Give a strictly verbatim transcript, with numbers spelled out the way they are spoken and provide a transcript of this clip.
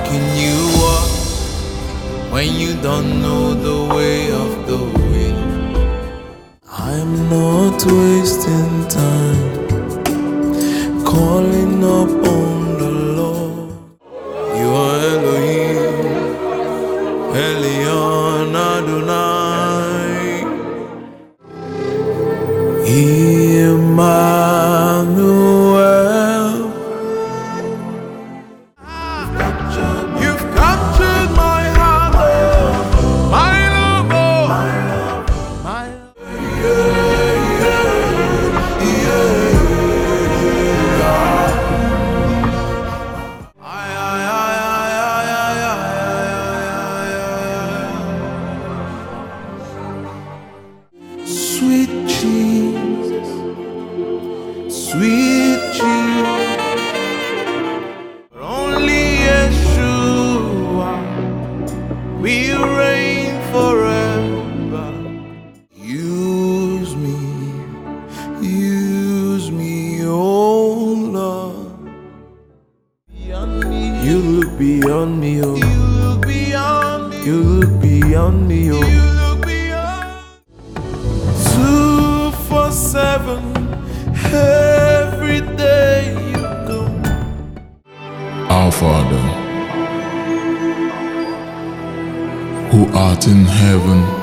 can you walk when you don't know the way of the wind? I'm not wasting time calling up on the Lord. You are Elohim, Elion Adonai, Emmanuel. You've captured my heart, my love, oh, my love, my love. Yeah, yeah, yeah. Ay, ay, ay, ay, ay, ay, ay, ay. Sweet Jesus, sweet Jesus. Only Yeshua will reign forever. Use me, use me, oh Lord. You look beyond me, oh. You look beyond me. You look beyond me, oh. You look beyond. Two for seven, every day you do. Our Father, who art in heaven,